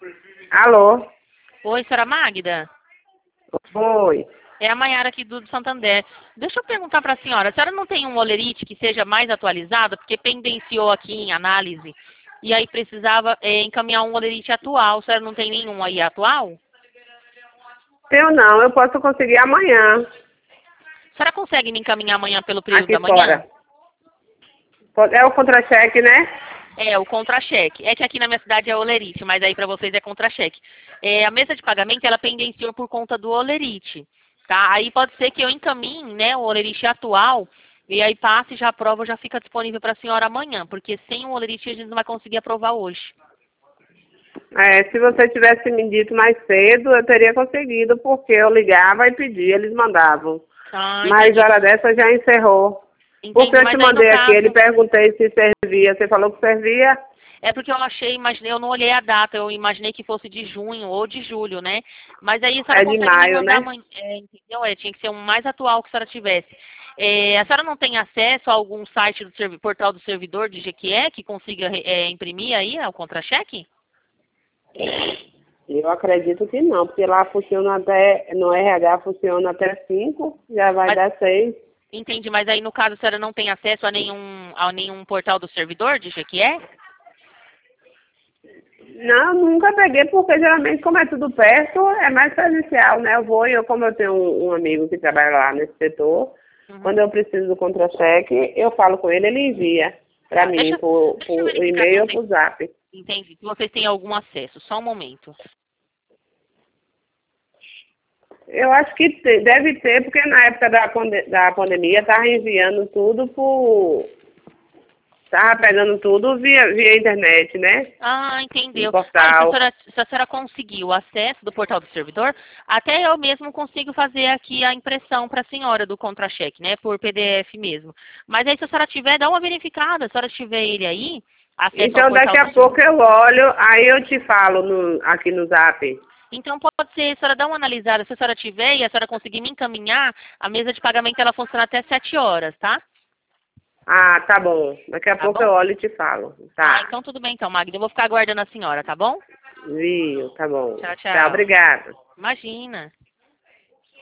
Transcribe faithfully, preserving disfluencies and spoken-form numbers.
Alô? Oi, senhora Magda? Oi. É a Maiara aqui do Santander. Deixa eu perguntar para a senhora, a senhora não tem um olerite que seja mais atualizado? Porque pendenciou aqui em análise e aí precisava é, encaminhar um olerite atual. A senhora não tem nenhum aí atual? Eu não, eu posso conseguir amanhã. A senhora consegue me encaminhar amanhã pelo período Aqui da manhã? fora. É o contra-cheque, né? É, o contra-cheque. É que aqui na minha cidade é olerite, mas aí para vocês é contra-cheque. É, a mesa de pagamento, ela pendenciou por conta do olerite, tá? Aí pode ser que eu encaminhe, né, o olerite atual, e aí passe e já a prova já fica disponível para a senhora amanhã, porque sem o olerite a gente não vai conseguir aprovar hoje. É, se você tivesse me dito mais cedo, eu teria conseguido, porque eu ligava e pedia, eles mandavam. Ah, Mas entendi. hora dessa já encerrou. Porque Entendi, eu te mas aí no mandei aqui, ele caso... perguntei se servia. Você falou que servia? É porque eu achei, imaginei, eu não olhei a data, eu imaginei que fosse de junho ou de julho, né? Mas aí a senhora É de consegue me maio, mandar né? amanhã, é, entendeu? É, tinha que ser um mais atual que a senhora tivesse. É, a senhora não tem acesso a algum site do servi- portal do servidor de Jequié que consiga é, imprimir aí o contra-cheque? Eu acredito que não, porque lá funciona até, no R H funciona até cinco, já vai Mas, dar seis. entendi, mas aí no caso a senhora não tem acesso a nenhum, a nenhum portal do servidor de Jequié? Não, nunca peguei, porque geralmente, como é tudo perto, é mais presencial, né? Eu vou e eu, como eu tenho um, um amigo que trabalha lá nesse setor, Uhum. quando eu preciso do contra-cheque, eu falo com ele, ele envia para Tá, mim, deixa, por, deixa eu por verificar se e-mail ou vocês, por zap. entendi, se vocês têm algum acesso. Só um momento. Eu acho que te- deve ter, porque na época da, pande da pandemia, estava enviando tudo por... Estava pegando tudo via, via internet, né? Ah, No entendeu. Aí, se a, portal. senhora, se a senhora conseguir o acesso do portal do servidor, até eu mesmo consigo fazer aqui a impressão para a senhora do contra-cheque, né? Por P D F mesmo. Mas aí, se a senhora tiver, dá uma verificada. Se a senhora tiver ele aí, acesso ao Então, portal daqui do a pouco servidor. eu olho, aí eu te falo no, aqui no zap. Então, pode ser, a senhora dá uma analisada. Se a senhora tiver e a senhora conseguir me encaminhar, a mesa de pagamento ela funciona até sete horas, tá? Ah, tá bom. Daqui a Tá pouco eu bom? olho e te falo. Ah, Tá. então tudo bem, então, Magda. Eu vou ficar aguardando a senhora, tá bom? Viu, tá bom. Tchau, Tá, tchau. obrigada. Imagina.